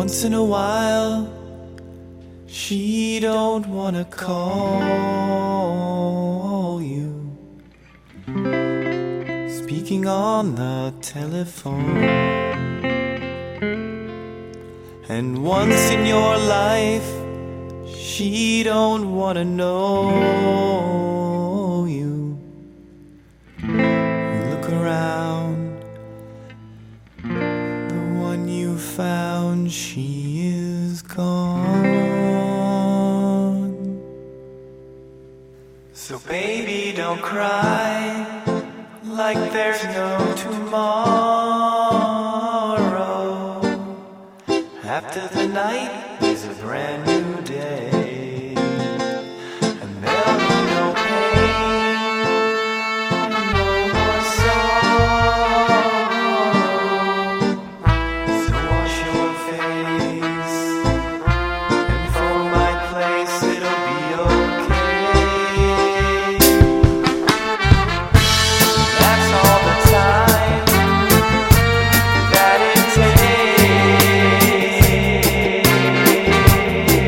once in a while she don't wanna call you, speaking on the telephone. And once in your life she don't wanna know you. You look around, the one you found, she is gone. So baby, don't cry like there's no tomorrow. After the night is a brand new day, and there'll be no pain, no more sorrow. So wash your face and for my place, it'll be okay. That's all the time that it takes.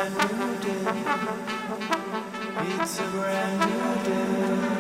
brand new day. It's a brand new day.